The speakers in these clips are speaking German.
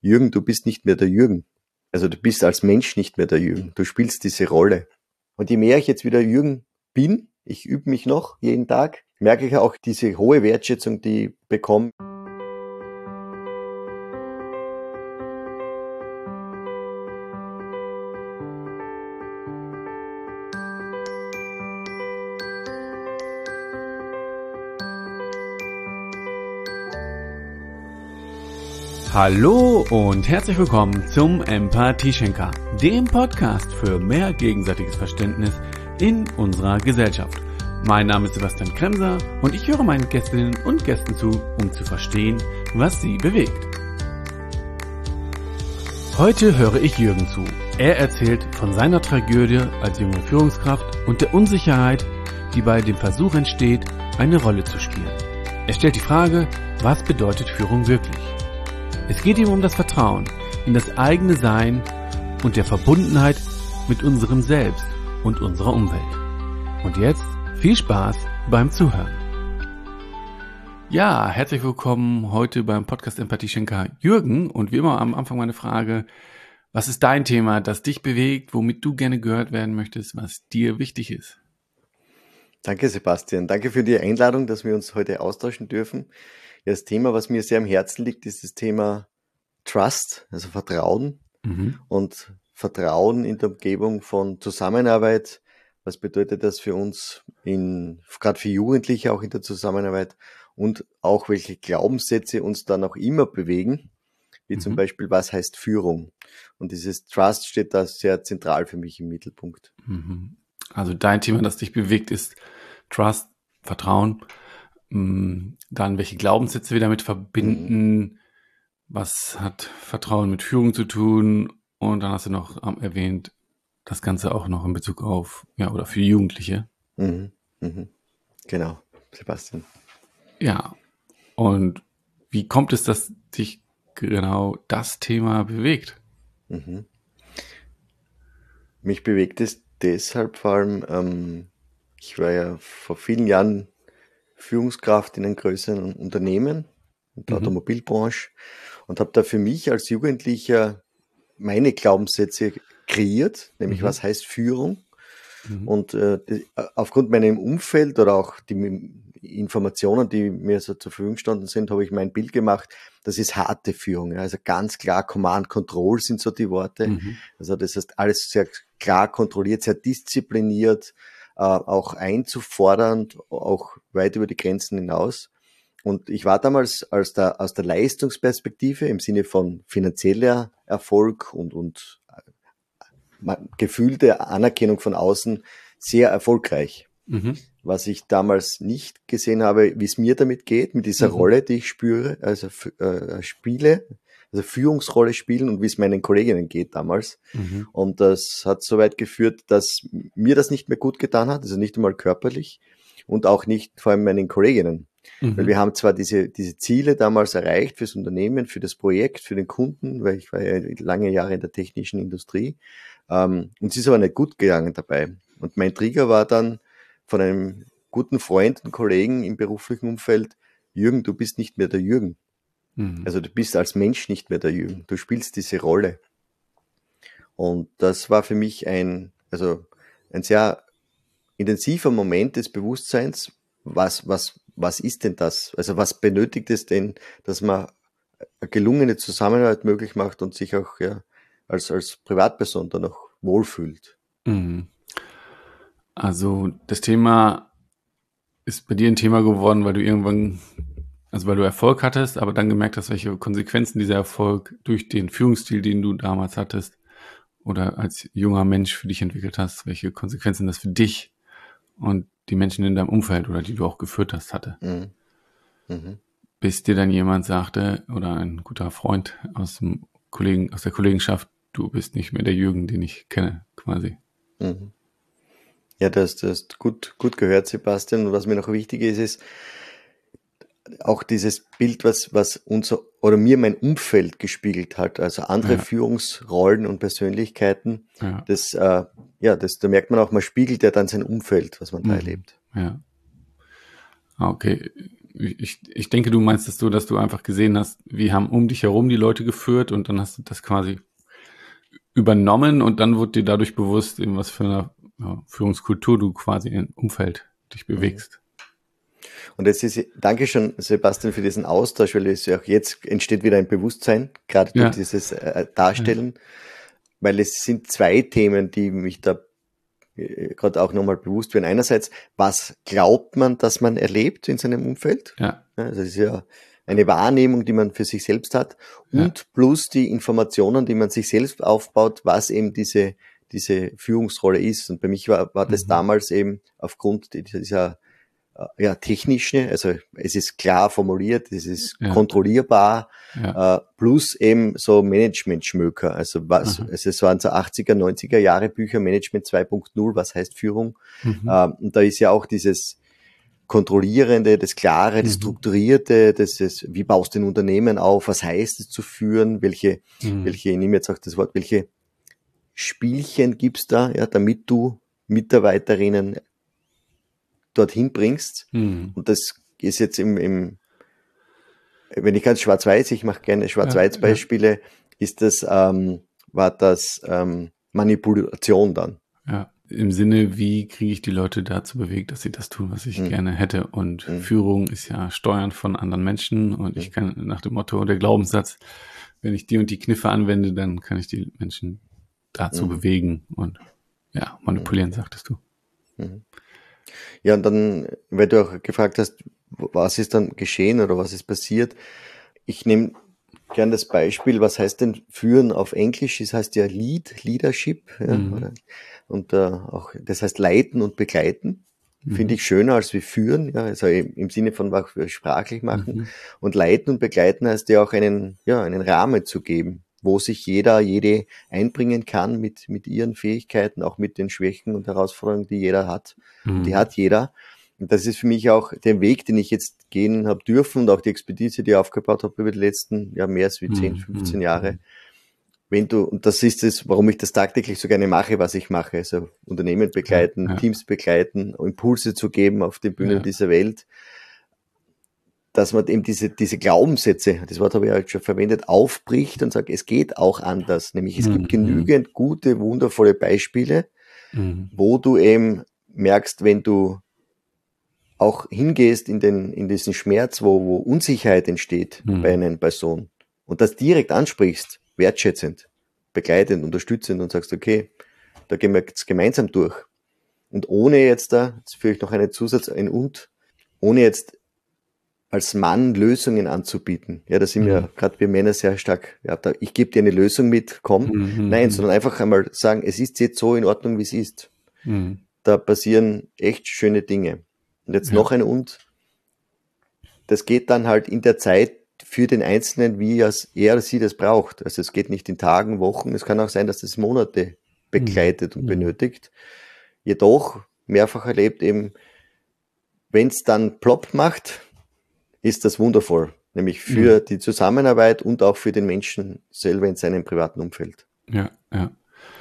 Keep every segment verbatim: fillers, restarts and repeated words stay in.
Jürgen, du bist nicht mehr der Jürgen. Also du bist als Mensch nicht mehr der Jürgen. Du spielst diese Rolle. Und je mehr ich jetzt wieder Jürgen bin, ich übe mich noch jeden Tag, merke ich auch diese hohe Wertschätzung, die ich bekomme. Hallo und herzlich willkommen zum Empathieschenker, dem Podcast für mehr gegenseitiges Verständnis in unserer Gesellschaft. Mein Name ist Sebastian Kremser und ich höre meinen Gästinnen und Gästen zu, um zu verstehen, was sie bewegt. Heute höre ich Jürgen zu. Er erzählt von seiner Tragödie als junge Führungskraft und der Unsicherheit, die bei dem Versuch entsteht, eine Rolle zu spielen. Er stellt die Frage, was bedeutet Führung wirklich? Es geht ihm um das Vertrauen in das eigene Sein und der Verbundenheit mit unserem Selbst und unserer Umwelt. Und jetzt viel Spaß beim Zuhören. Ja, herzlich willkommen heute beim Podcast Empathieschenker Jürgen. Und wie immer am Anfang meine Frage, was ist dein Thema, das dich bewegt, womit du gerne gehört werden möchtest, was dir wichtig ist? Danke, Sebastian. Danke für die Einladung, dass wir uns heute austauschen dürfen. Ja, das Thema, was mir sehr am Herzen liegt, ist das Thema Trust, also Vertrauen mhm. und Vertrauen in der Umgebung von Zusammenarbeit. Was bedeutet das für uns, in, gerade für Jugendliche auch in der Zusammenarbeit, und auch welche Glaubenssätze uns dann auch immer bewegen, wie mhm. zum Beispiel, was heißt Führung? Und dieses Trust steht da sehr zentral für mich im Mittelpunkt. Mhm. Also dein Thema, das dich bewegt, ist Trust, Vertrauen. Dann welche Glaubenssätze wir damit verbinden, mhm. was hat Vertrauen mit Führung zu tun, und dann hast du noch erwähnt, das Ganze auch noch in Bezug auf, ja, oder für Jugendliche. Mhm. Mhm. Genau, Sebastian. Ja, und wie kommt es, dass dich genau das Thema bewegt? Mhm. Mich bewegt es deshalb vor allem, ähm, ich war ja vor vielen Jahren Führungskraft in einem größeren Unternehmen, in der mhm. Automobilbranche, und habe da für mich als Jugendlicher meine Glaubenssätze kreiert, nämlich mhm. was heißt Führung. Mhm. Und äh, die, aufgrund meinem Umfeld oder auch die Informationen, die mir so zur Verfügung gestanden sind, habe ich mein Bild gemacht, das ist harte Führung. Ja. Also ganz klar, Command Control sind so die Worte. Mhm. Also das heißt, alles sehr klar kontrolliert, sehr diszipliniert, äh, auch einzufordernd, auch weit über die Grenzen hinaus. Und ich war damals als der, aus der Leistungsperspektive im Sinne von finanzieller Erfolg und, und äh, gefühlte Anerkennung von außen sehr erfolgreich. Mhm. Was ich damals nicht gesehen habe, wie es mir damit geht, mit dieser mhm. Rolle, die ich spüre, also äh, spiele, also Führungsrolle spielen, und wie es meinen Kolleginnen geht damals. Mhm. Und das hat so weit geführt, dass mir das nicht mehr gut getan hat, also nicht einmal körperlich und auch nicht vor allem meinen Kolleginnen. Mhm. Weil wir haben zwar diese, diese Ziele damals erreicht fürs Unternehmen, für das Projekt, für den Kunden, weil ich war ja lange Jahre in der technischen Industrie, ähm, und es ist aber nicht gut gegangen dabei. Und mein Trigger war dann von einem guten Freund und Kollegen im beruflichen Umfeld: Jürgen, du bist nicht mehr der Jürgen. Mhm. Also du bist als Mensch nicht mehr der Jürgen. Du spielst diese Rolle. Und das war für mich ein, also ein sehr intensiver Moment des Bewusstseins. Was, was, was ist denn das? Also was benötigt es denn, dass man eine gelungene Zusammenarbeit möglich macht und sich auch ja, als, als Privatperson dann auch wohlfühlt? Mhm. Also das Thema ist bei dir ein Thema geworden, weil du irgendwann, also weil du Erfolg hattest, aber dann gemerkt hast, welche Konsequenzen dieser Erfolg durch den Führungsstil, den du damals hattest oder als junger Mensch für dich entwickelt hast, welche Konsequenzen das für dich und die Menschen in deinem Umfeld oder die du auch geführt hast, hatte. Mhm. Mhm. Bis dir dann jemand sagte, oder ein guter Freund aus dem Kollegen, aus der Kollegenschaft, du bist nicht mehr der Jürgen, den ich kenne, quasi. Mhm. Ja, das, das ist gut, gut gehört, Sebastian. Und was mir noch wichtig ist, ist auch dieses Bild, was, was unser oder mir mein Umfeld gespiegelt hat, also andere ja. Führungsrollen und Persönlichkeiten. Ja. Das, äh, ja, das, da merkt man auch, man spiegelt ja dann sein Umfeld, was man da mhm. erlebt. Ja. Okay. ich, ich denke, du meinst es so, dass du einfach gesehen hast, wie haben um dich herum die Leute geführt und dann hast du das quasi übernommen und dann wurde dir dadurch bewusst, in was für einer ja, Führungskultur du quasi im Umfeld dich bewegst. Und jetzt ist, danke schon, Sebastian, für diesen Austausch, weil es ja auch jetzt entsteht wieder ein Bewusstsein, gerade Ja. durch dieses äh, Darstellen, ja. Weil es sind zwei Themen, die mich da äh, gerade auch nochmal bewusst werden. Einerseits, was glaubt man, dass man erlebt in seinem Umfeld? Ja. Also das ist ja eine Wahrnehmung, die man für sich selbst hat. Und ja. plus die Informationen, die man sich selbst aufbaut, was eben diese, diese Führungsrolle ist. Und bei mich war, war das mhm. damals eben aufgrund dieser ja, technische, also es ist klar formuliert, es ist ja. kontrollierbar, ja. Äh, plus eben so Management-Schmöker, also was, Aha. also es waren so achtziger, neunziger Jahre Bücher, Management zwei Punkt null, was heißt Führung, mhm. äh, und da ist ja auch dieses Kontrollierende, das Klare, das mhm. Strukturierte, das ist, wie baust du ein Unternehmen auf, was heißt es zu führen, welche, mhm. welche, ich nehme jetzt auch das Wort, welche Spielchen gibt's da, ja, damit du Mitarbeiterinnen dorthin bringst. Mhm. Und das ist jetzt im, im wenn ich ganz schwarz-weiß, ich mache gerne Schwarz-Weiß-Beispiele, ja, ja. ist das, ähm, war das ähm, Manipulation dann. Ja, im Sinne, wie kriege ich die Leute dazu bewegt, dass sie das tun, was ich mhm. gerne hätte. Und mhm. Führung ist ja Steuern von anderen Menschen und mhm. ich kann nach dem Motto, der Glaubenssatz, wenn ich die und die Kniffe anwende, dann kann ich die Menschen dazu mhm. bewegen und ja, manipulieren, mhm. sagtest du. Mhm. Ja, und dann, weil du auch gefragt hast, was ist dann geschehen oder was ist passiert? Ich nehme gern das Beispiel, was heißt denn führen auf Englisch? Das heißt ja Lead, Leadership. Ja, mhm. oder, und äh, auch, das heißt leiten und begleiten. Mhm. Finde ich schöner als wie führen, ja, also im, im Sinne von was wir sprachlich machen. Mhm. Und leiten und begleiten heißt ja auch einen, ja, einen Rahmen zu geben, wo sich jeder, jede einbringen kann mit, mit ihren Fähigkeiten, auch mit den Schwächen und Herausforderungen, die jeder hat. Mhm. Und die hat jeder. Und das ist für mich auch der Weg, den ich jetzt gehen habe dürfen und auch die Expertise, die ich aufgebaut habe über die letzten, ja, mehr als wie zehn, fünfzehn mhm. Jahre. Wenn du, und das ist es, warum ich das tagtäglich so gerne mache, was ich mache, also Unternehmen begleiten, ja, ja. Teams begleiten, Impulse zu geben auf den Bühnen ja. dieser Welt, dass man eben diese, diese Glaubenssätze, das Wort habe ich ja schon verwendet, aufbricht und sagt, es geht auch anders. Nämlich es mhm. gibt genügend gute, wundervolle Beispiele, mhm. wo du eben merkst, wenn du auch hingehst in den, in diesen Schmerz, wo, wo Unsicherheit entsteht mhm. bei einer Person und das direkt ansprichst, wertschätzend, begleitend, unterstützend und sagst, okay, da gehen wir jetzt gemeinsam durch. Und ohne jetzt da, jetzt führe ich noch einen Zusatz, ein und, ohne jetzt als Mann Lösungen anzubieten. Ja, da sind mhm. wir gerade wir Männer sehr stark, ja, da, ich gebe dir eine Lösung mit, komm. Mhm. Nein, sondern einfach einmal sagen, es ist jetzt so in Ordnung, wie es ist. Mhm. Da passieren echt schöne Dinge. Und jetzt ja. noch ein und. Das geht dann halt in der Zeit für den Einzelnen, wie er oder sie das braucht. Also es geht nicht in Tagen, Wochen. Es kann auch sein, dass das Monate begleitet mhm. und benötigt. Jedoch, mehrfach erlebt eben, wenn es dann plopp macht, ist das wundervoll. Nämlich für mhm. die Zusammenarbeit und auch für den Menschen selber in seinem privaten Umfeld. Ja, ja.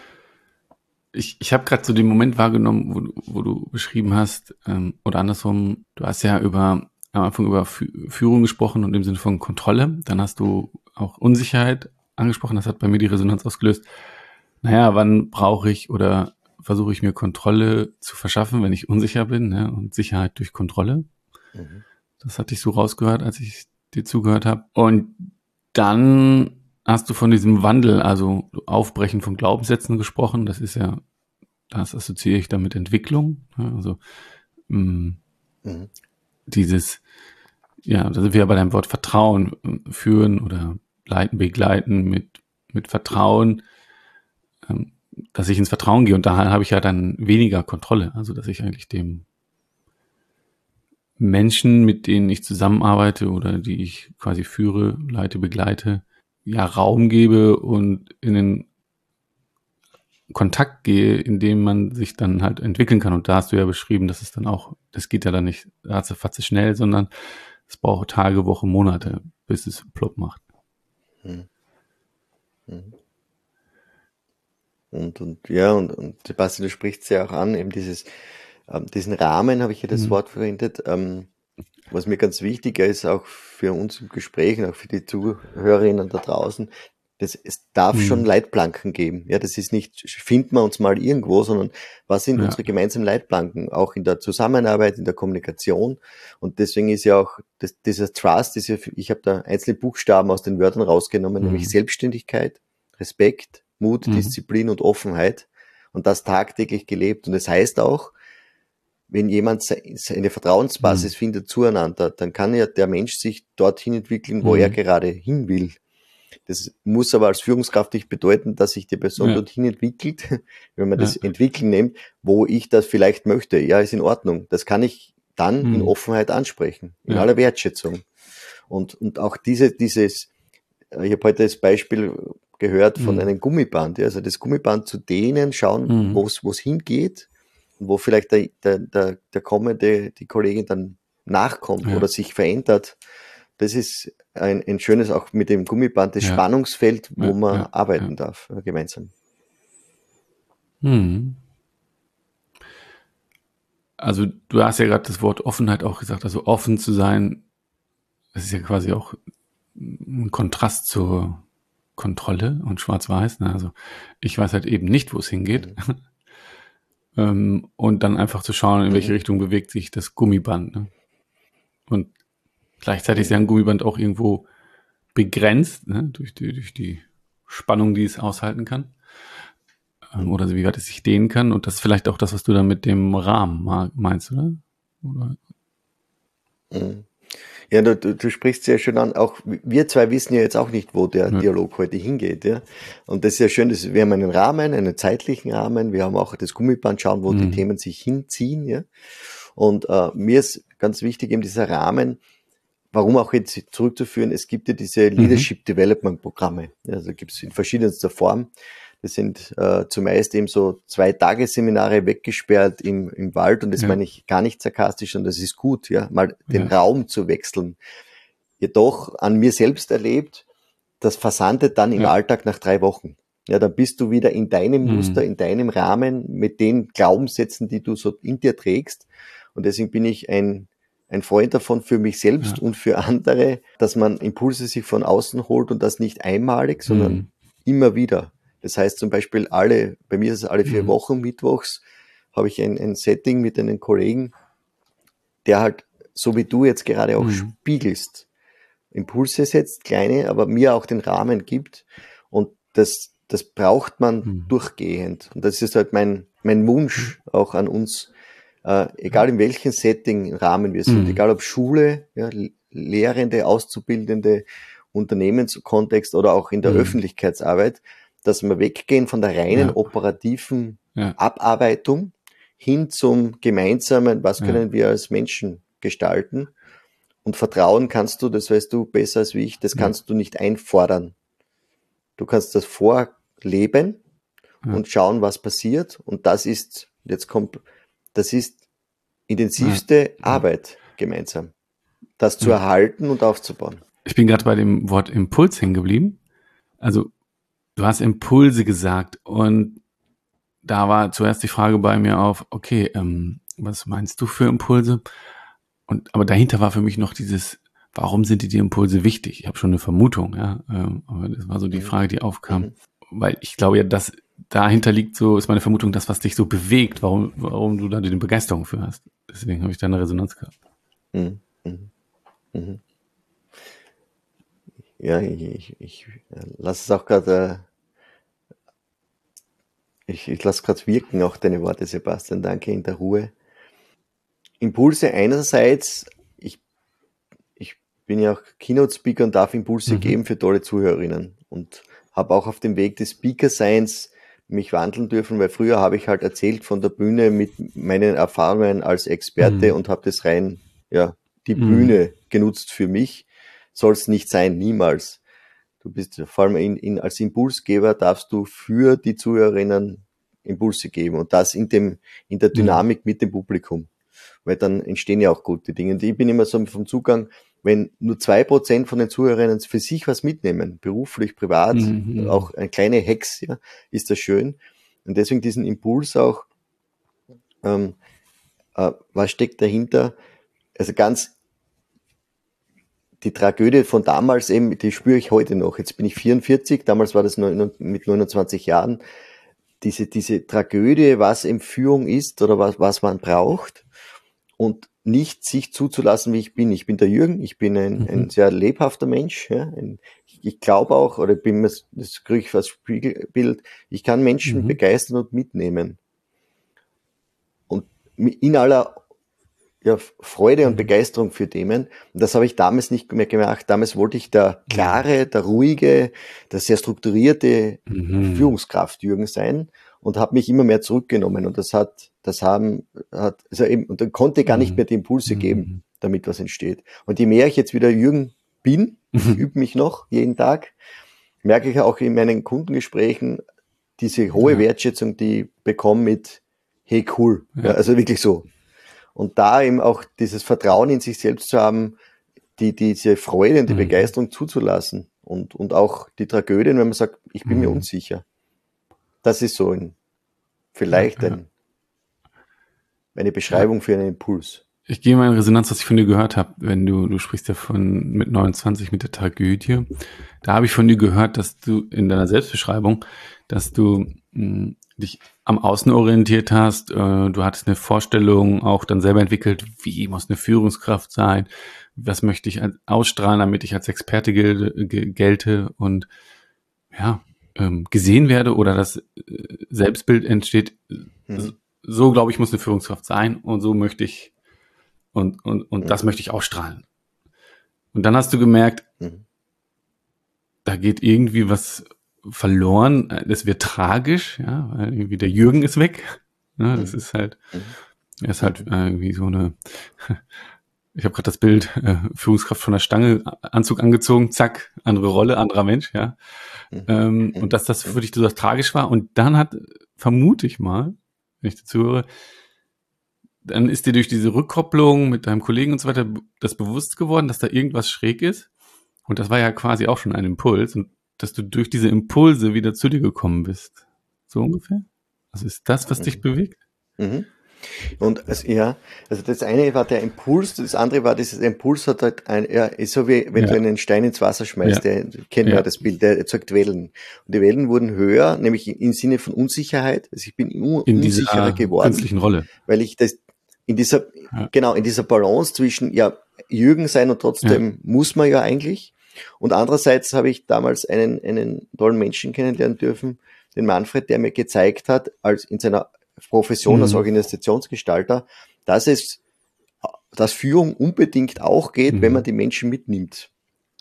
Ich, ich habe gerade so den Moment wahrgenommen, wo, wo du beschrieben hast, ähm, oder andersrum, du hast ja über am Anfang über Führung gesprochen und im Sinne von Kontrolle. Dann hast du auch Unsicherheit angesprochen. Das hat bei mir die Resonanz ausgelöst. Naja, wann brauche ich oder versuche ich mir Kontrolle zu verschaffen, wenn ich unsicher bin, ne? Und Sicherheit durch Kontrolle. Mhm. Das hatte ich so rausgehört, als ich dir zugehört habe. Und dann hast du von diesem Wandel, also Aufbrechen von Glaubenssätzen gesprochen. Das ist ja, das assoziiere ich dann mit Entwicklung. Also mh, mhm. dieses, ja, da sind wir ja bei deinem Wort Vertrauen, führen oder leiten, begleiten mit, mit Vertrauen, ähm, dass ich ins Vertrauen gehe und da habe ich ja dann weniger Kontrolle, also dass ich eigentlich dem Menschen, mit denen ich zusammenarbeite oder die ich quasi führe, leite, begleite, ja Raum gebe und in den Kontakt gehe, in dem man sich dann halt entwickeln kann. Und da hast du ja beschrieben, dass es dann auch, das geht ja dann nicht ratzefatze schnell, sondern es braucht Tage, Wochen, Monate, bis es plopp macht. Hm. Hm. Und, und ja, und, und Sebastian, du sprichst ja auch an, eben dieses, ähm, diesen Rahmen, habe ich ja das hm. Wort verwendet, ähm, was mir ganz wichtig ist, auch für uns im Gespräch und auch für die Zuhörerinnen da draußen, das, es darf schon Hm. Leitplanken geben. Ja, das ist nicht, finden wir uns mal irgendwo, sondern was sind Ja. unsere gemeinsamen Leitplanken, auch in der Zusammenarbeit, in der Kommunikation. Und deswegen ist ja auch das, dieser Trust, ist ja, ich habe da einzelne Buchstaben aus den Wörtern rausgenommen, Hm. nämlich Selbstständigkeit, Respekt, Mut, Hm. Disziplin und Offenheit. Und das tagtäglich gelebt. Und das heißt auch, wenn jemand eine Vertrauensbasis Hm. findet zueinander, dann kann ja der Mensch sich dorthin entwickeln, wo Hm. er gerade hin will. Das muss aber als Führungskraft nicht bedeuten, dass sich die Person Ja. dorthin entwickelt, wenn man Ja. das Entwickeln nimmt, wo ich das vielleicht möchte. Ja, ist in Ordnung. Das kann ich dann in Hm. Offenheit ansprechen, in Ja. aller Wertschätzung. Und, und auch diese, dieses, ich habe heute das Beispiel gehört von Hm. einem Gummiband. Ja, also das Gummiband zu dehnen, schauen, Hm. wo es hingeht, wo vielleicht der, der, der, der kommende, die Kollegin dann nachkommt Ja. oder sich verändert. Das ist ein, ein schönes, auch mit dem Gummiband, das Ja. Spannungsfeld, wo Ja. man Ja. arbeiten Ja. darf, äh, gemeinsam. Hm. Also du hast ja gerade das Wort Offenheit auch gesagt, also offen zu sein, das ist ja quasi auch ein Kontrast zur Kontrolle und Schwarz-Weiß. Ne? Also ich weiß halt eben nicht, wo es hingeht. Mhm. ähm, und dann einfach zu schauen, in welche Mhm. Richtung bewegt sich das Gummiband. Ne? Und gleichzeitig ist ja Mhm. ein Gummiband auch irgendwo begrenzt, ne? durch, die, durch die Spannung, die es aushalten kann. Ähm, Mhm. oder so, wie weit es sich dehnen kann. Und das ist vielleicht auch das, was du dann mit dem Rahmen meinst, oder? oder? Mhm. Ja, du, du, du sprichst sehr schön an. Auch wir zwei wissen ja jetzt auch nicht, wo der Ja. Dialog heute hingeht. Ja? Und das ist ja schön, dass wir haben einen Rahmen, einen zeitlichen Rahmen. Wir haben auch das Gummiband, schauen, wo Mhm. die Themen sich hinziehen. Ja? Und äh, mir ist ganz wichtig eben dieser Rahmen, warum auch jetzt zurückzuführen, es gibt ja diese Leadership Development Programme. Also gibt es in verschiedenster Form. Das sind äh, zumeist eben so zwei Tagesseminare weggesperrt im, im Wald, und das Ja. meine ich gar nicht sarkastisch, und das ist gut, ja, mal den Ja. Raum zu wechseln. Jedoch an mir selbst erlebt, das versandet dann im Ja. Alltag nach drei Wochen. Ja, dann bist du wieder in deinem Mhm. Muster, in deinem Rahmen, mit den Glaubenssätzen, die du so in dir trägst. Und deswegen bin ich ein, ein Freund davon für mich selbst Ja. und für andere, dass man Impulse sich von außen holt, und das nicht einmalig, sondern Mhm. immer wieder. Das heißt zum Beispiel alle, bei mir ist es alle vier Mhm. Wochen mittwochs, habe ich ein, ein Setting mit einem Kollegen, der halt, so wie du jetzt gerade auch Mhm. spiegelst, Impulse setzt, kleine, aber mir auch den Rahmen gibt. Und das, das braucht man Mhm. durchgehend. Und das ist halt mein, mein Wunsch auch an uns, äh, egal in welchem Setting, Rahmen wir sind, Mhm. egal ob Schule, ja, Lehrende, Auszubildende, Unternehmenskontext oder auch in der Mhm. Öffentlichkeitsarbeit, dass wir weggehen von der reinen Ja. operativen Ja. Abarbeitung hin zum gemeinsamen, was Ja. können wir als Menschen gestalten. Und Vertrauen kannst du, das weißt du besser als wie ich, das Ja. kannst du nicht einfordern. Du kannst das vorleben Ja. und schauen, was passiert. Und das ist, jetzt kommt, das ist Ja. intensivste Ja. Arbeit gemeinsam. Das zu Ja. erhalten und aufzubauen. Ich bin gerade bei dem Wort Impuls hängen geblieben. Also du hast Impulse gesagt, und da war zuerst die Frage bei mir auf, okay, ähm, was meinst du für Impulse? Und aber dahinter war für mich noch dieses, warum sind dir die Impulse wichtig? Ich habe schon eine Vermutung, ja, ähm, aber das war so die Mhm. Frage, die aufkam, Mhm. weil ich glaube ja, dass dahinter liegt, so ist meine Vermutung, das, was dich so bewegt, warum, warum du da eine Begeisterung für hast. Deswegen habe ich da eine Resonanz gehabt. Mhm. Mhm. Mhm. Ja, ich, ich, ich lasse es auch gerade, äh, ich, ich lasse gerade wirken, auch deine Worte, Sebastian. Danke, in der Ruhe. Impulse einerseits, ich, ich bin ja auch Keynote-Speaker und darf Impulse Mhm. geben für tolle Zuhörerinnen, und habe auch auf dem Weg des Speaker-Seins mich wandeln dürfen, weil früher habe ich halt erzählt von der Bühne mit meinen Erfahrungen als Experte Mhm. und habe das rein, ja, die Mhm. Bühne genutzt für mich. Soll es nicht sein, niemals. Du bist vor allem in, in, als Impulsgeber darfst du für die Zuhörerinnen Impulse geben, und das in dem, in der Mhm. Dynamik mit dem Publikum. Weil dann entstehen ja auch gute Dinge. Und ich bin immer so vom Zugang, wenn nur zwei Prozent von den Zuhörerinnen für sich was mitnehmen, beruflich, privat, Mhm. auch eine kleine Hex, ja, ist das schön. Und deswegen diesen Impuls auch, ähm, äh, was steckt dahinter? Also ganz die Tragödie von damals eben, die spüre ich heute noch. Jetzt bin ich vierundvierzig, damals war das neun, mit neunundzwanzig Jahren. Diese, diese Tragödie, was eben Führung ist oder was, was man braucht und nicht sich zuzulassen, wie ich bin. Ich bin der Jürgen, ich bin ein, ein sehr lebhafter Mensch. Ja, ein, ich ich glaube auch, oder bin das, das kriege ich als Spiegelbild, ich kann Menschen Mhm. begeistern und mitnehmen. Und in aller ja, Freude und Mhm. Begeisterung für Themen. Und das habe ich damals nicht mehr gemacht. Damals wollte ich der klare, der ruhige, der sehr strukturierte Mhm. Führungskraft Jürgen sein und habe mich immer mehr zurückgenommen. Und das hat, das haben, hat, also eben, und dann konnte gar nicht mehr die Impulse geben, Mhm. damit was entsteht. Und je mehr ich jetzt wieder Jürgen bin, ich Mhm. übe mich noch jeden Tag, merke ich auch in meinen Kundengesprächen diese hohe Ja. Wertschätzung, die ich bekomme mit, hey, cool. Ja, Ja. also wirklich so. Und da eben auch dieses Vertrauen in sich selbst zu haben, die, diese Freude und die Mhm. Begeisterung zuzulassen und, und auch die Tragödien, wenn man sagt, ich bin mir Mhm. unsicher. Das ist so ein, Ja, vielleicht ja, ein, eine ja. Beschreibung für einen Impuls. Ich gehe mal in Resonanz, was ich von dir gehört habe, wenn du, du sprichst ja von mit neunundzwanzig mit der Tragödie. Da habe ich von dir gehört, dass du in deiner Selbstbeschreibung, dass du mh, dich am Außen orientiert hast, äh, du hattest eine Vorstellung auch dann selber entwickelt, wie muss eine Führungskraft sein, was möchte ich als- ausstrahlen, damit ich als Experte gel ge gelte und ja, ähm, gesehen werde oder das äh, Selbstbild entsteht, Mhm. so glaube ich, muss eine Führungskraft sein und so möchte ich und, und, und das Mhm. möchte ich ausstrahlen. Und dann hast du gemerkt, Mhm. da geht irgendwie was verloren, das wird tragisch, ja, weil irgendwie der Jürgen ist weg. Ja, das Mhm. ist halt, Mhm. er ist halt Mhm. irgendwie so eine, ich habe gerade das Bild, äh, Führungskraft von der Stange, Anzug angezogen, zack, andere Rolle, anderer Mensch, ja. Mhm. Ähm, und Mhm. dass das für dich so das tragisch war. Und dann hat, vermute ich mal, wenn ich dazu höre, dann ist dir durch diese Rückkopplung mit deinem Kollegen und so weiter das bewusst geworden, dass da irgendwas schräg ist. Und das war ja quasi auch schon ein Impuls. Und dass du durch diese Impulse wieder zu dir gekommen bist. So ungefähr? Also ist das, was dich Mhm. bewegt? Mhm. Und also, ja, also das eine war der Impuls, das andere war dieses Impuls hat halt ein, ja, ist so wie wenn Ja, du einen Stein ins Wasser schmeißt, ja, der kennen wir ja ja, das Bild, der erzeugt Wellen. Und die Wellen wurden höher, nämlich im Sinne von Unsicherheit. Also ich bin un- in unsicherer dieser geworden, künstlichen Rolle. weil ich das in dieser, Ja, genau, in dieser Balance zwischen, ja, Jürgen sein und ja, trotzdem muss man ja eigentlich. Und andererseits habe ich damals einen, einen tollen Menschen kennenlernen dürfen, den Manfred, der mir gezeigt hat, als in seiner Profession als mhm. Organisationsgestalter, dass es, dass Führung unbedingt auch geht, wenn man Mhm. die Menschen mitnimmt.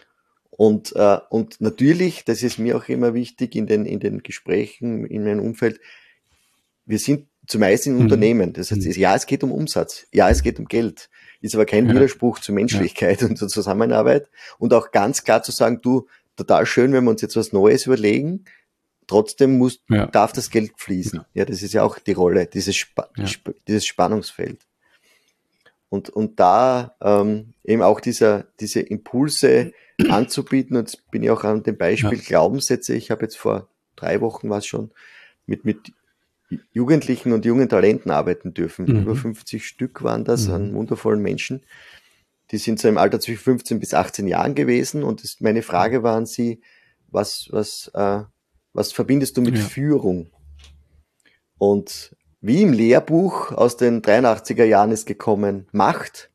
Und, äh, und natürlich, das ist mir auch immer wichtig in den, in den Gesprächen, in meinem Umfeld, wir sind zumeist in Mhm. Unternehmen. Das heißt, Mhm. ja, es geht um Umsatz. Ja, es geht um Geld. Ist aber kein Ja, Widerspruch zur ja, Menschlichkeit und zur Zusammenarbeit. Und auch ganz klar zu sagen, du, total schön, wenn wir uns jetzt was Neues überlegen. Trotzdem muss, ja, darf das Geld fließen. ja, Ja, das ist ja auch die Rolle, dieses, Spa ja. dieses Spannungsfeld. Und, und da ähm, eben auch dieser, diese Impulse anzubieten. Und jetzt bin ich auch an dem Ja. Beispiel Glaubenssätze. Ich habe jetzt vor drei Wochen war es schon mit, mit Jugendlichen und jungen Talenten arbeiten dürfen. Über Mhm. fünfzig Stück waren das an Mhm. wundervollen Menschen. Die sind so im Alter zwischen fünfzehn bis achtzehn Jahren gewesen. Und das, meine Frage war an sie, was, was, äh, was verbindest du mit Ja. Führung? Und wie im Lehrbuch aus den dreiundachtziger Jahren ist gekommen, Macht,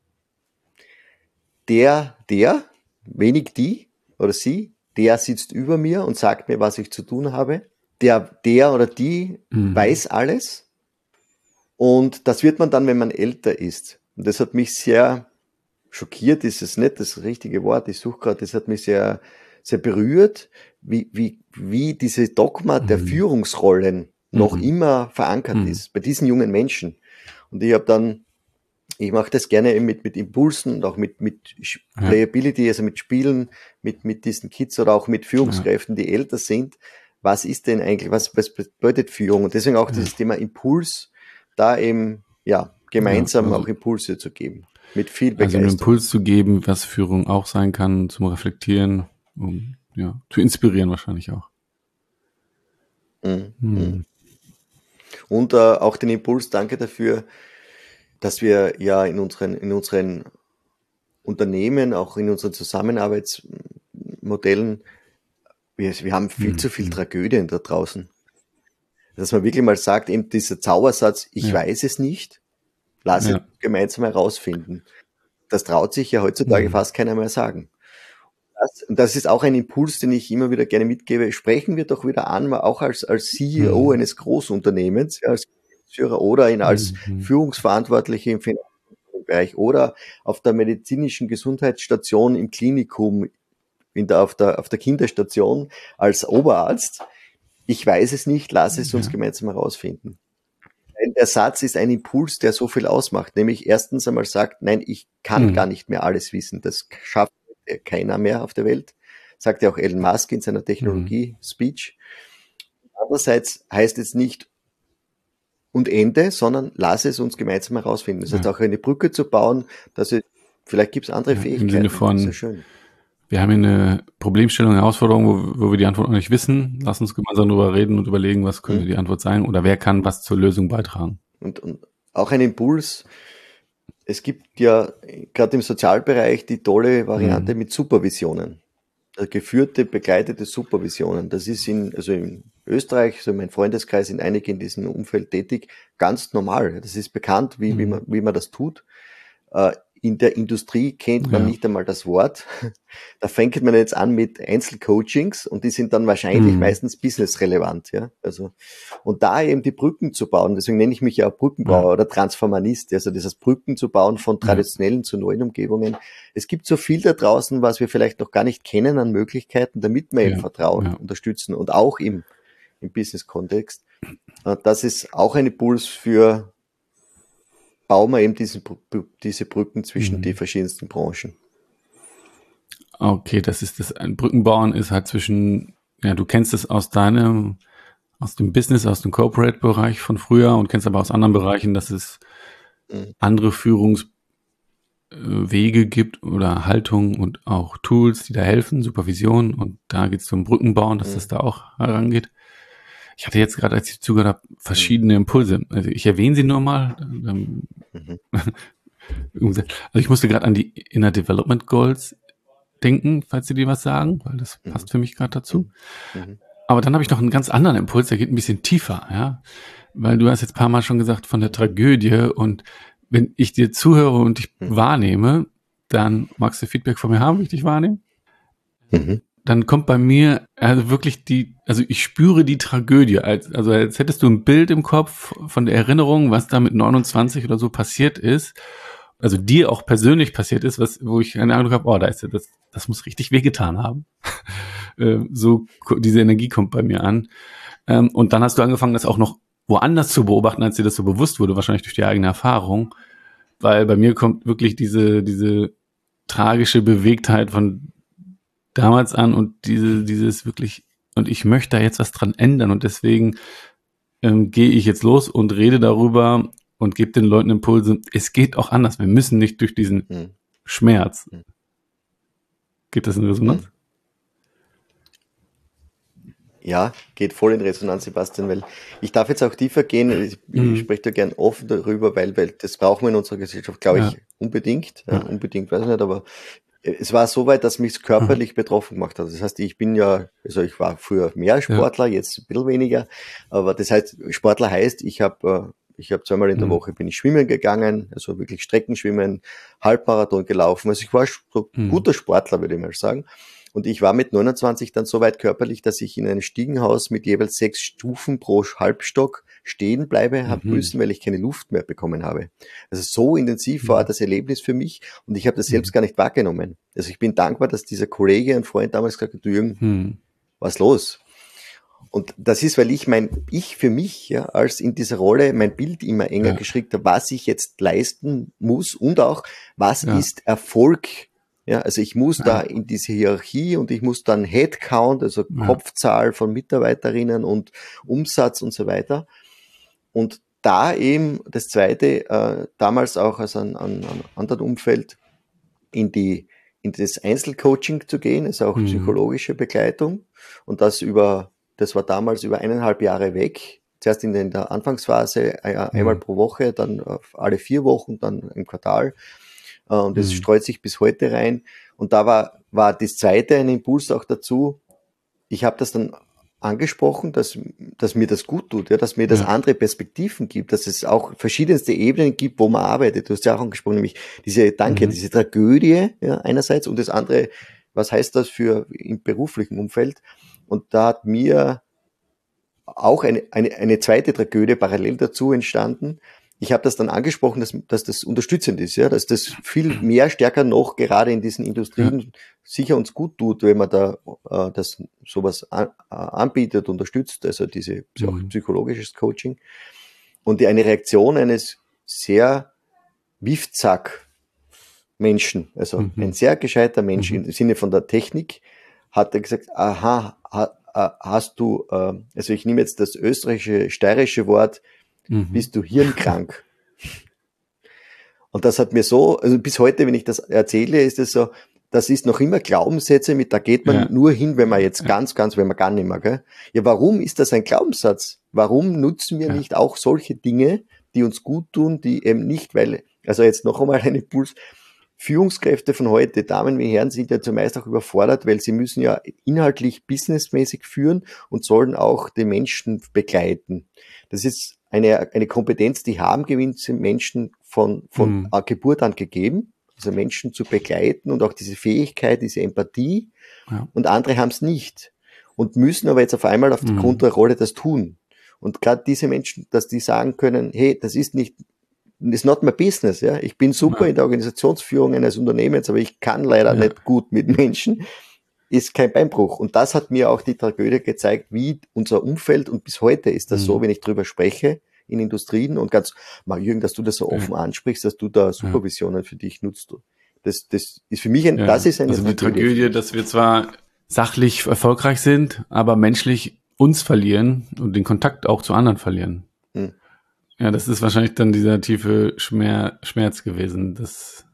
der, der, wenig die oder sie, der sitzt über mir und sagt mir, was ich zu tun habe. Der, der oder die Mhm. weiß alles. Und das wird man dann, wenn man älter ist. Und das hat mich sehr schockiert, ist es nicht das richtige Wort, ich suche gerade, das hat mich sehr, sehr berührt, wie, wie, wie diese Dogma der Mhm. Führungsrollen noch Mhm. immer verankert Mhm. ist, bei diesen jungen Menschen. Und ich habe dann, ich mache das gerne eben mit, mit Impulsen und auch mit, mit Ja. Playability, also mit Spielen, mit, mit diesen Kids oder auch mit Ja. Führungskräften, die älter sind. Was ist denn eigentlich, was, was bedeutet Führung? Und deswegen auch Ja. dieses Thema Impuls, da eben, ja, Ja. gemeinsam Also, auch Impulse zu geben. Mit viel also einen Begeisterung. Impuls zu geben, was Führung auch sein kann, zum Reflektieren, um ja, zu inspirieren wahrscheinlich auch. Mhm. Mhm. Mhm. Und äh, auch den Impuls, danke dafür, dass wir ja in unseren, in unseren Unternehmen, auch in unseren Zusammenarbeitsmodellen, wir, wir haben viel Mhm. zu viel Tragödien da draußen. Dass man wirklich mal sagt, eben dieser Zaubersatz, ich Ja. weiß es nicht, lass Ja. es gemeinsam herausfinden. Das traut sich ja heutzutage Mhm. fast keiner mehr sagen. Das, und das ist auch ein Impuls, den ich immer wieder gerne mitgebe. Sprechen wir doch wieder an, mal auch als, als C E O Mhm. eines Großunternehmens, ja, als Geschäftsführer oder in, als Mhm. Führungsverantwortliche im Finanzbereich oder auf der medizinischen Gesundheitsstation im Klinikum, in der, auf, der, auf der Kinderstation als Oberarzt. Ich weiß es nicht, lass es uns Ja. gemeinsam herausfinden. Der Satz ist ein Impuls, der so viel ausmacht, nämlich erstens einmal sagt, nein, ich kann Mhm. gar nicht mehr alles wissen. Das schafft keiner mehr auf der Welt, sagt ja auch Elon Musk in seiner Technologie-Speech. Andererseits heißt es nicht und Ende, sondern lass es uns gemeinsam herausfinden. Das heißt Ja. auch eine Brücke zu bauen, dass es, vielleicht gibt es andere Ja, Fähigkeiten. im Sinne Sehr von, schön. wir haben hier eine Problemstellung, eine Herausforderung, wo, wo wir die Antwort noch nicht wissen. Lass uns gemeinsam darüber reden und überlegen, was könnte Mhm. die Antwort sein oder wer kann was zur Lösung beitragen. Und, und auch ein Impuls. Es gibt ja gerade im Sozialbereich die tolle Variante Mhm. mit Supervisionen. Also geführte, begleitete Supervisionen. Das ist in, also in Österreich, so in meinem Freundeskreis, sind einige in diesem Umfeld tätig, ganz normal. Das ist bekannt, wie, wie, Mhm. man, wie man das tut. Äh, In der Industrie kennt man Ja. nicht einmal das Wort. Da fängt man jetzt an mit Einzelcoachings und die sind dann wahrscheinlich Mhm. meistens businessrelevant. Ja? Also, und da eben die Brücken zu bauen, deswegen nenne ich mich ja auch Brückenbauer Ja. oder Transformanist, also das heißt Brücken zu bauen von traditionellen zu neuen Umgebungen. Es gibt so viel da draußen, was wir vielleicht noch gar nicht kennen an Möglichkeiten, damit wir Ja. eben Vertrauen Ja. unterstützen und auch im, im Business-Kontext. Äh, Das ist auch ein Impuls für bauen wir eben diese, diese Brücken zwischen Mhm. die verschiedensten Branchen. Okay, das ist das, ein Brückenbauen ist halt zwischen, ja, du kennst es aus deinem, aus dem Business, aus dem Corporate-Bereich von früher und kennst aber aus anderen Bereichen, dass es Mhm. andere Führungswege gibt oder Haltungen und auch Tools, die da helfen, Supervision, und da geht es um Brückenbauen, dass Mhm. das da auch herangeht. Ich hatte jetzt gerade, als ich zugehört habe, verschiedene Impulse. Also ich erwähne sie nur mal. Ähm, Mhm. Also ich musste gerade an die Inner Development Goals denken, falls Sie dir was sagen, weil das Mhm. passt für mich gerade dazu. Mhm. Aber dann habe ich noch einen ganz anderen Impuls, der geht ein bisschen tiefer, ja. Weil du hast jetzt ein paar Mal schon gesagt von der Tragödie, und wenn ich dir zuhöre und dich Mhm. wahrnehme, dann magst du Feedback von mir haben, wie ich dich wahrnehme? Mhm. Dann kommt bei mir also wirklich die, also ich spüre die Tragödie, als, also als hättest du ein Bild im Kopf von der Erinnerung, was da mit neunundzwanzig oder so passiert ist, also dir auch persönlich passiert ist, was, wo ich einen Eindruck habe, oh, da ist ja das, das muss richtig wehgetan haben. äh, so, diese Energie kommt bei mir an. Ähm, und dann hast du angefangen, das auch noch woanders zu beobachten, als dir das so bewusst wurde, wahrscheinlich durch die eigene Erfahrung, weil bei mir kommt wirklich diese, diese tragische Bewegtheit von damals an und diese, dieses wirklich, und ich möchte da jetzt was dran ändern und deswegen ähm, gehe ich jetzt los und rede darüber und gebe den Leuten Impulse. Es geht auch anders. Wir müssen nicht durch diesen Mhm. Schmerz. Mhm. Geht das in Resonanz? Mhm. Ja, geht voll in Resonanz, Sebastian, weil ich darf jetzt auch tiefer gehen. Ich, ich Mhm. spreche da gern offen darüber, weil, weil das brauchen wir in unserer Gesellschaft, glaube Ja. ich, unbedingt. Ja, Ja. unbedingt, weiß ich nicht, aber es war so weit, dass mich es körperlich Mhm. betroffen gemacht hat. Das heißt, ich bin ja, also ich war früher mehr Sportler, jetzt ein bisschen weniger, aber das heißt, Sportler heißt, ich habe ich habe zweimal in der Mhm. Woche bin ich schwimmen gegangen, also wirklich Streckenschwimmen, Halbmarathon gelaufen. Also ich war so Mhm. guter Sportler, würde ich mal sagen. Und ich war mit neunundzwanzig dann so weit körperlich, dass ich in einem Stiegenhaus mit jeweils sechs Stufen pro Halbstock stehen bleibe habe Mhm. müssen, weil ich keine Luft mehr bekommen habe. Also so intensiv war Mhm. das Erlebnis für mich und ich habe das selbst Mhm. gar nicht wahrgenommen. Also ich bin dankbar, dass dieser Kollege und Freund damals gesagt hat, du Jürgen, Mhm. was los? Und das ist, weil ich mein, ich für mich, ja, als in dieser Rolle mein Bild immer enger Ja. geschickt habe, was ich jetzt leisten muss und auch, was Ja. ist Erfolg? Ja, also ich muss da Ja. in diese Hierarchie und ich muss dann Headcount, also Ja. Kopfzahl von Mitarbeiterinnen und Umsatz und so weiter. Und da eben das Zweite, äh, damals auch aus einem, einem anderen Umfeld in die in das Einzelcoaching zu gehen, also auch Mhm. psychologische Begleitung und das über, das war damals über eineinhalb Jahre weg. Zuerst in der Anfangsphase einmal Mhm. pro Woche, dann auf alle vier Wochen, dann im Quartal. äh, und das Mhm. streut sich bis heute rein. Und da war, war das zweite ein Impuls auch dazu. Ich habe das dann angesprochen, dass, dass mir das gut tut, ja, dass mir das Ja. andere Perspektiven gibt, dass es auch verschiedenste Ebenen gibt, wo man arbeitet. Du hast ja auch angesprochen, nämlich diese, danke, Mhm. diese Tragödie, ja, einerseits, und das andere, was heißt das für im beruflichen Umfeld? Und da hat mir auch eine, eine, eine zweite Tragödie parallel dazu entstanden. Ich habe das dann angesprochen, dass, dass das unterstützend ist, ja, dass das viel mehr stärker noch gerade in diesen Industrien Ja. sicher uns gut tut, wenn man da äh, das sowas an, äh, anbietet, unterstützt, also diese ist ja auch Mhm. psychologisches Coaching. Und die, eine Reaktion eines sehr Wiftsack Menschen, also Mhm. ein sehr gescheiter Mensch Mhm. im Sinne von der Technik, hat er gesagt, aha, ha, ha- hast du, äh, also ich nehme jetzt das österreichische, steirische Wort, Mhm. bist du hirnkrank? Und das hat mir so, also bis heute, wenn ich das erzähle, ist es so, das ist noch immer Glaubenssätze mit, da geht man Ja. nur hin, wenn man jetzt Ja. ganz, ganz, wenn man gar nicht mehr, gell? Ja, warum ist das ein Glaubenssatz? Warum nutzen wir Ja. nicht auch solche Dinge, die uns gut tun, die eben nicht, weil, also jetzt noch einmal ein Impuls, Führungskräfte von heute, Damen wie Herren, sind ja zumeist auch überfordert, weil sie müssen ja inhaltlich businessmäßig führen und sollen auch den Menschen begleiten. Das ist eine, eine Kompetenz, die haben gewisse Menschen von, von Mhm. Geburt an gegeben, also Menschen zu begleiten und auch diese Fähigkeit, diese Empathie, Ja. und andere haben es nicht und müssen aber jetzt auf einmal auf die Mhm. Kontrarolle das tun. Und gerade diese Menschen, dass die sagen können, hey, das ist nicht it's not my business, ja. Ich bin super Ja. in der Organisationsführung eines Unternehmens, aber ich kann leider Ja. nicht gut mit Menschen, ist kein Beinbruch. Und das hat mir auch die Tragödie gezeigt, wie unser Umfeld, und bis heute ist das so, Mhm. wenn ich drüber spreche, in Industrien, und ganz, mal Jürgen, dass du das so Ja. offen ansprichst, dass du da Ja. Supervisionen für dich nutzt. Das, das ist für mich ein, Ja. das ist eine Also die Tragödie. für Tragödie, mich. dass wir zwar sachlich erfolgreich sind, aber menschlich uns verlieren und den Kontakt auch zu anderen verlieren. Hm. Ja, das ist wahrscheinlich dann dieser tiefe Schmer Schmerz gewesen. Das,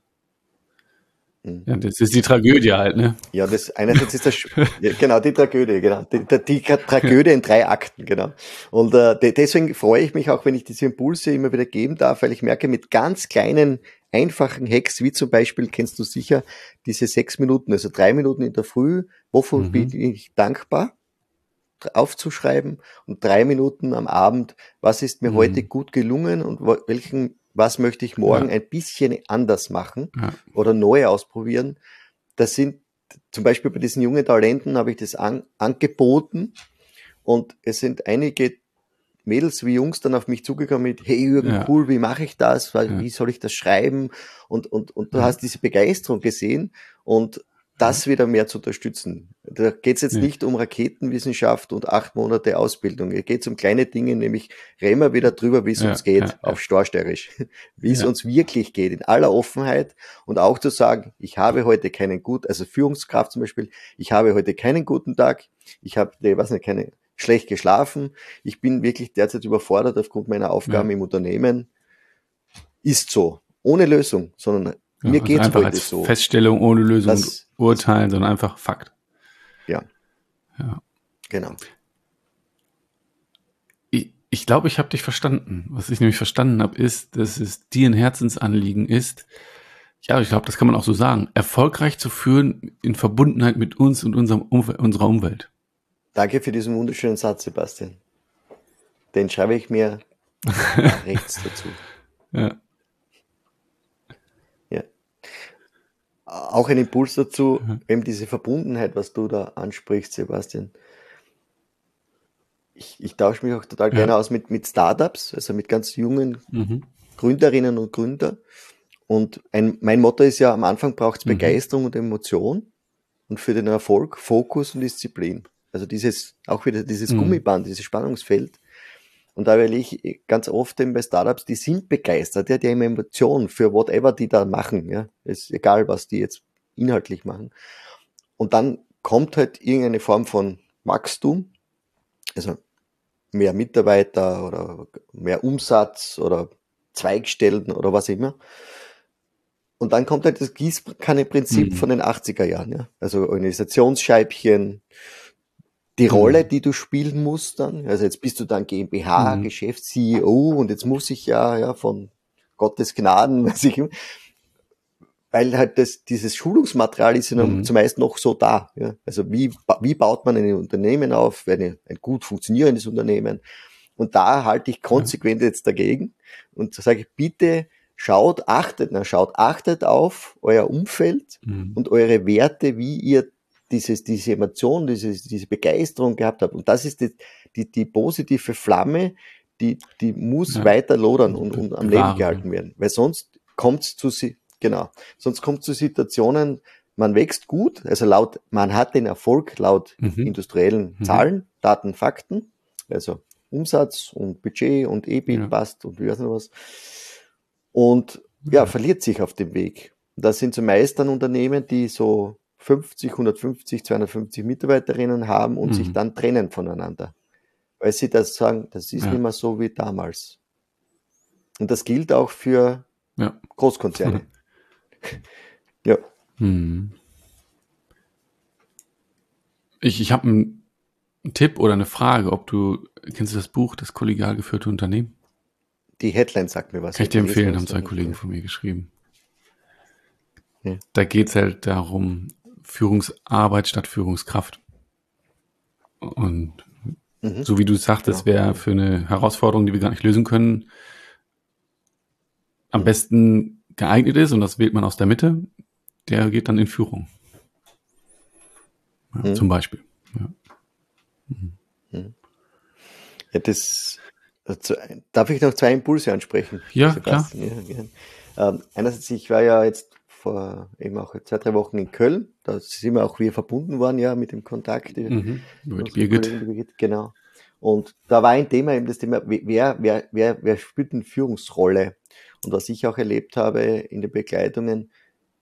Hm. ja, das ist die Tragödie halt, ne? Ja, das einerseits ist das sch- ja, genau die Tragödie, genau die, die, die Tragödie in drei Akten, genau. Und äh, de- deswegen freue ich mich auch, wenn ich diese Impulse immer wieder geben darf, weil ich merke, mit ganz kleinen einfachen Hacks, wie zum Beispiel, kennst du sicher, diese sechs Minuten, also drei Minuten in der Früh, wofür Mhm. bin ich dankbar, aufzuschreiben, und drei Minuten am Abend, was ist mir Mhm. heute gut gelungen und wo- welchen, was möchte ich morgen Ja. ein bisschen anders machen Ja. oder neu ausprobieren. Das sind zum Beispiel bei diesen jungen Talenten, habe ich das an, angeboten, und es sind einige Mädels wie Jungs dann auf mich zugekommen mit, hey Jürgen, Ja. cool, wie mache ich das? Ja. Wie soll ich das schreiben? Und, und, und du Ja. hast diese Begeisterung gesehen, und das wieder mehr zu unterstützen. Da geht es jetzt Nee. nicht um Raketenwissenschaft und acht Monate Ausbildung. Es geht um kleine Dinge, nämlich reden wir wieder drüber, wie es Ja. uns geht, Ja. auf Storsteirisch. Wie es Ja. uns wirklich geht, in aller Offenheit, und auch zu sagen, ich habe heute keinen gut, also Führungskraft zum Beispiel, ich habe heute keinen guten Tag, ich habe, nee, weiß nicht, keine, schlecht geschlafen, ich bin wirklich derzeit überfordert aufgrund meiner Aufgaben Ja. im Unternehmen. Ist so. Ohne Lösung, sondern Ja, mir also geht's einfach heute als so. Feststellung ohne Lösung und Das, Urteilen, sondern einfach Fakt. ja, Ja. genau. Ich, ich glaube, ich habe dich verstanden. Was ich nämlich verstanden habe, ist, dass es dir ein Herzensanliegen ist, ja, ich glaube, das kann man auch so sagen, erfolgreich zu führen in Verbundenheit mit uns und unserem Umfeld, unserer Umwelt. Danke für diesen wunderschönen Satz, Sebastian. Den schreibe ich mir da rechts dazu. Ja. Ja. Auch ein Impuls dazu, Mhm. eben diese Verbundenheit, was du da ansprichst, Sebastian. Ich, ich tausche mich auch total Ja. gerne aus mit, mit Startups, also mit ganz jungen Mhm. Gründerinnen und Gründer. Und ein, mein Motto ist ja, am Anfang braucht es Mhm. Begeisterung und Emotion, und für den Erfolg Fokus und Disziplin. Also dieses, auch wieder dieses Mhm. Gummiband, dieses Spannungsfeld. Und da will ich ganz oft eben bei Startups, die sind begeistert, ja, die haben Emotionen für whatever die da machen, ja. Ist egal, was die jetzt inhaltlich machen. Und dann kommt halt irgendeine Form von Wachstum, also mehr Mitarbeiter oder mehr Umsatz oder Zweigstellen oder was immer. Und dann kommt halt das Gießkannenprinzip Mhm. von den achtziger Jahren, ja. Also Organisationsscheibchen, die Mhm. Rolle, die du spielen musst dann. Also jetzt bist du dann GmbH, Mhm. Geschäfts-C E O, und jetzt muss ich ja, ja, von Gottes Gnaden, weiß ich, weil halt das, dieses Schulungsmaterial ist ja Mhm. zumeist noch so da. Ja? Also wie, wie baut man ein Unternehmen auf, eine, ein gut funktionierendes Unternehmen? Und da halte ich konsequent jetzt dagegen und sage, bitte schaut, achtet, na, schaut, achtet auf euer Umfeld Mhm. und eure Werte, wie ihr dieses, diese Emotion, diese, diese Begeisterung gehabt habt. Und das ist die, die, die positive Flamme, die, die muss Ja. weiter lodern und, Be- und am Leben bewahren, gehalten werden. Weil sonst kommt es zu, si- genau, sonst kommt zu Situationen, man wächst gut, also laut, man hat den Erfolg laut Mhm. industriellen Mhm. Zahlen, Daten, Fakten, also Umsatz und Budget und E B I T Ja. passt und wie weiß nicht was. Und ja, verliert sich auf dem Weg. Das sind zumeist dann Unternehmen, die so fünfzig, hundertfünfzig, zweihundertfünfzig Mitarbeiterinnen haben und Mhm. sich dann trennen voneinander. Weil sie das sagen, das ist Ja. nicht mehr so wie damals. Und das gilt auch für Ja. Großkonzerne. Ja. Mhm. Ich, ich habe einen Tipp oder eine Frage, ob du, kennst du das Buch, das kollegial geführte Unternehmen? Die Headline sagt mir was. Kann ich dir gelesen, empfehlen, aber haben es zwei noch nicht Kollegen gelesen. von mir geschrieben. Ja. Da geht es halt darum, Führungsarbeit statt Führungskraft. Und Mhm. so wie du sagtest, Genau. wäre für eine Herausforderung, die wir gar nicht lösen können, am Mhm. besten geeignet ist, und das wählt man aus der Mitte, der geht dann in Führung. Ja, Mhm. Zum Beispiel. Ja. Mhm. Ja, das, also, darf ich noch zwei Impulse ansprechen? Ja, klar. Sebastian? Ja, gern. Ähm, einerseits, ich war ja jetzt vor eben auch zwei, drei Wochen in Köln. Da sind wir auch wir verbunden worden, ja, mit dem Kontakt. Die, Mhm. Über die unsere Birgit. Kollegen, die Birgit, genau. Und da war ein Thema eben das Thema, wer, wer, wer, wer spielt eine Führungsrolle? Und was ich auch erlebt habe in den Begleitungen,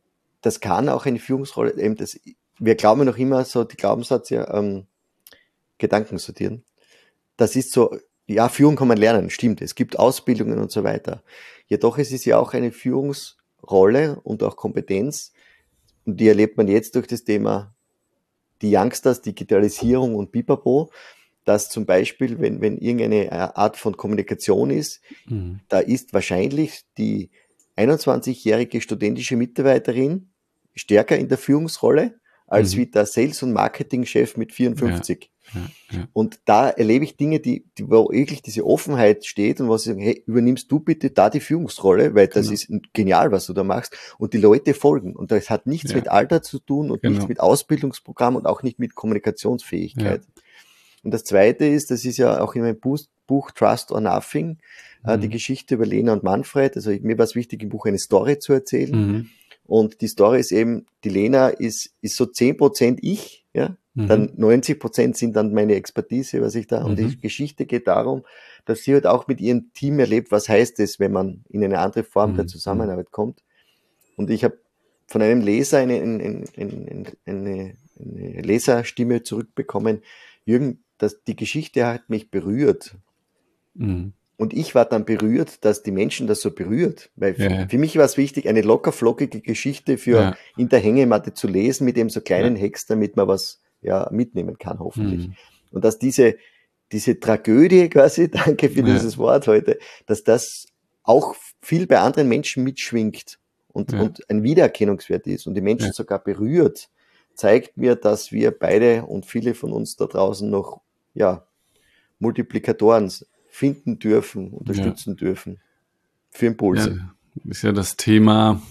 das kann auch eine Führungsrolle, eben das, wir glauben noch immer so, die Glaubenssatz ja, ähm, Gedanken sortieren. Das ist so, ja, Führung kann man lernen, stimmt, es gibt Ausbildungen und so weiter. Jedoch ist es ja auch eine Führungsrolle und auch Kompetenz, und die erlebt man jetzt durch das Thema die Youngsters, Digitalisierung und Pipapo, dass zum Beispiel, wenn, wenn irgendeine Art von Kommunikation ist, Mhm. da ist wahrscheinlich die einundzwanzigjährige studentische Mitarbeiterin stärker in der Führungsrolle als Mhm. wie der Sales- und Marketingchef mit vierundfünfzig. Ja, ja. Und da erlebe ich Dinge, die, die wo wirklich diese Offenheit steht und was ich sage, hey, übernimmst du bitte da die Führungsrolle, weil das Genau. ist genial, was du da machst. Und die Leute folgen. Und das hat nichts Ja. mit Alter zu tun und Genau. nichts mit Ausbildungsprogramm und auch nicht mit Kommunikationsfähigkeit. Und das Zweite ist, das ist ja auch in meinem Buch, Buch Trust or Nothing, äh, die Mhm. Geschichte über Lena und Manfred. Also mir war es wichtig, im Buch eine Story zu erzählen. Mhm. Und die Story ist eben, die Lena ist, ist so zehn Prozent ich, ja. Mhm. Dann neunzig Prozent sind dann meine Expertise, was ich da, und die Mhm. Geschichte geht darum, dass sie halt auch mit ihrem Team erlebt, was heißt es, wenn man in eine andere Form der Mhm. Zusammenarbeit kommt. Und ich habe von einem Leser eine, eine, eine, eine, eine Leserstimme zurückbekommen, Jürgen, das, die Geschichte hat mich berührt. Mhm. Und ich war dann berührt, dass die Menschen das so berührt. Weil für, Ja. für mich war es wichtig, eine locker flockige Geschichte für Ja. in der Hängematte zu lesen, mit eben so kleinen ja. Hacks, damit man was ja, mitnehmen kann, hoffentlich. Mhm. Und dass diese, diese Tragödie quasi, danke für Ja. dieses Wort heute, dass das auch viel bei anderen Menschen mitschwingt und, Ja. und ein Wiedererkennungswert ist und die Menschen Ja. sogar berührt, zeigt mir, dass wir beide und viele von uns da draußen noch ja, Multiplikatoren finden dürfen, unterstützen ja. dürfen für Impulse. Ja, ist ja das Thema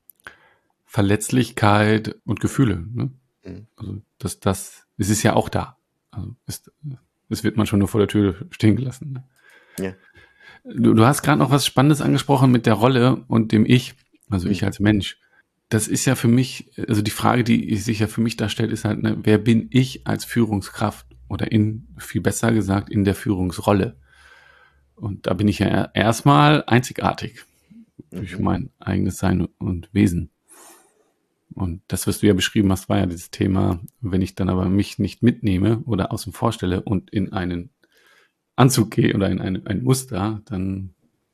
Verletzlichkeit und Gefühle. Ne? Mhm. Also das, das, es ist ja auch da. Also ist, das wird man schon nur vor der Tür stehen gelassen. Ne? Ja. Du, du hast gerade noch was Spannendes angesprochen mit der Rolle und dem Ich, also mhm. ich als Mensch. Das ist ja für mich, also die Frage, die sich ja für mich darstellt, ist halt, ne, wer bin ich als Führungskraft oder in, viel besser gesagt, in der Führungsrolle? Und da bin ich ja erstmal einzigartig durch mhm. mein eigenes Sein und Wesen. Und das, was du ja beschrieben hast, war ja dieses Thema, wenn ich dann aber mich nicht mitnehme oder außen vorstelle und in einen Anzug gehe oder in eine, ein Muster, dann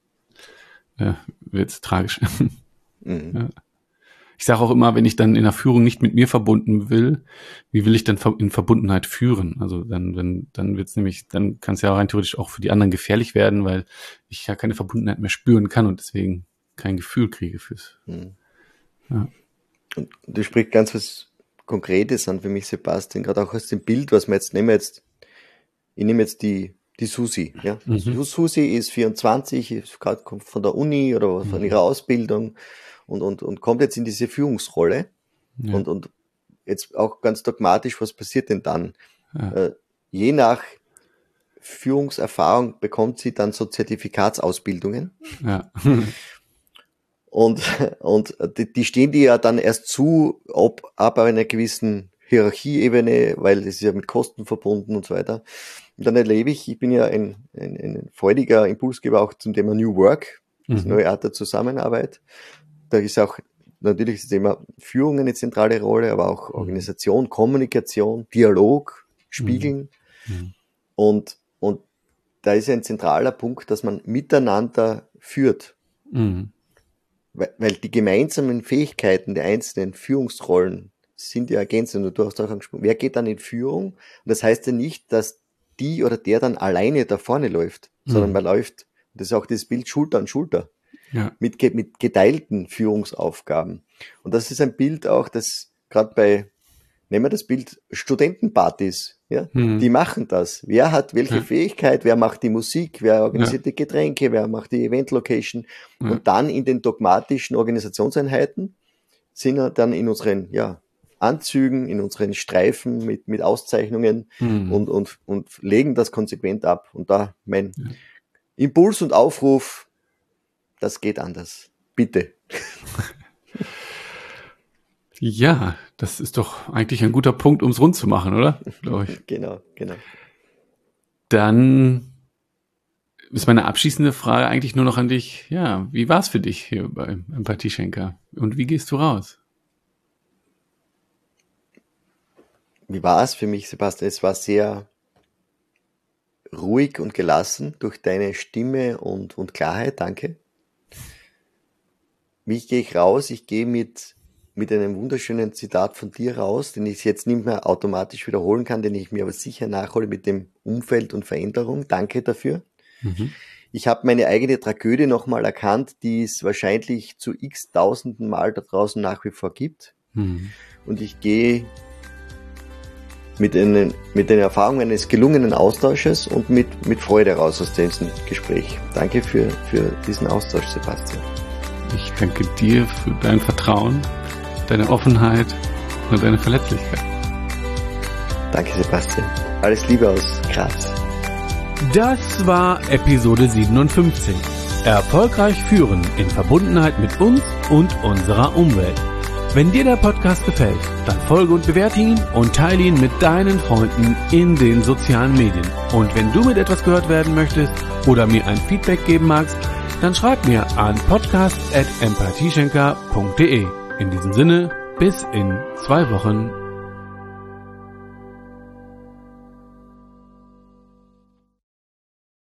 äh, wird es tragisch. Mhm. Ja. Ich sage auch immer, wenn ich dann in der Führung nicht mit mir verbunden will, wie will ich dann in Verbundenheit führen? Also dann, wenn, dann wird's nämlich, dann kann es ja rein theoretisch auch für die anderen gefährlich werden, weil ich ja keine Verbundenheit mehr spüren kann und deswegen kein Gefühl kriege fürs, mhm. Ja. Und du sprichst ganz was Konkretes an für mich, Sebastian, gerade auch aus dem Bild, was wir jetzt nehmen jetzt, ich nehme jetzt die, die Susi, ja. Mhm. Susi ist vierundzwanzig, ist gerade kommt von der Uni oder von ihrer Ausbildung und, und, und kommt jetzt in diese Führungsrolle. Ja. Und, und jetzt auch ganz dogmatisch, was passiert denn dann? Ja. Äh, je nach Führungserfahrung bekommt sie dann so Zertifikatsausbildungen. Ja. Und, und die, die stehen dir ja dann erst zu, ob ab einer gewissen Hierarchieebene, weil das ist ja mit Kosten verbunden und so weiter. Und dann erlebe ich, ich bin ja ein, ein, ein freudiger Impulsgeber auch zum Thema New Work, das Mhm. neue Art der Zusammenarbeit. Da ist auch natürlich das Thema Führung eine zentrale Rolle, aber auch Organisation, Kommunikation, Dialog, Spiegeln. Mhm. Und, und da ist ein zentraler Punkt, dass man miteinander führt. Mhm. Weil, weil die gemeinsamen Fähigkeiten der einzelnen Führungsrollen sind ja ergänzend. Und du hast auch angesprochen, wer geht dann in Führung? Und das heißt ja nicht, dass die oder der dann alleine da vorne läuft, Mhm. sondern man läuft, das ist auch das Bild Schulter an Schulter, Ja. mit, ge- mit geteilten Führungsaufgaben. Und das ist ein Bild auch, das gerade bei, nehmen wir das Bild Studentenpartys, ja, Mhm. die machen das. Wer hat welche Ja. Fähigkeit, wer macht die Musik, wer organisiert die Getränke, wer macht die Event-Location. Ja. Und dann in den dogmatischen Organisationseinheiten sind wir dann in unseren, ja, Anzügen, in unseren Streifen mit, mit Auszeichnungen Mhm. und, und, und legen das konsequent ab. Und da mein Ja. Impuls und Aufruf, das geht anders. Bitte. Ja, das ist doch eigentlich ein guter Punkt, um es rund zu machen, oder? Glaube ich. Genau, genau. Dann ist meine abschließende Frage eigentlich nur noch an dich. Ja, wie war es für dich hier bei Empathieschenker? Und wie gehst du raus? Wie war es für mich, Sebastian? Es war sehr ruhig und gelassen durch deine Stimme und, und Klarheit. Danke. Wie gehe ich raus? Ich gehe mit, mit einem wunderschönen Zitat von dir raus, den ich jetzt nicht mehr automatisch wiederholen kann, den ich mir aber sicher nachhole mit dem Umfeld und Veränderung. Danke dafür. Mhm. Ich habe meine eigene Tragödie nochmal erkannt, die es wahrscheinlich zu x tausenden Mal da draußen nach wie vor gibt. Mhm. Und ich gehe mit den, mit den Erfahrungen eines gelungenen Austausches und mit, mit Freude raus aus diesem Gespräch. Danke für, für diesen Austausch, Sebastian. Ich danke dir für dein Vertrauen, deine Offenheit und deine Verletzlichkeit. Danke, Sebastian. Alles Liebe aus Graz. Das war Episode siebenundfünfzig. Erfolgreich führen in Verbundenheit mit uns und unserer Umwelt. Wenn dir der Podcast gefällt, dann folge und bewerte ihn und teile ihn mit deinen Freunden in den sozialen Medien. Und wenn du mit etwas gehört werden möchtest oder mir ein Feedback geben magst, dann schreib mir an podcast at empathieschenker punkt de. In diesem Sinne, bis in zwei Wochen.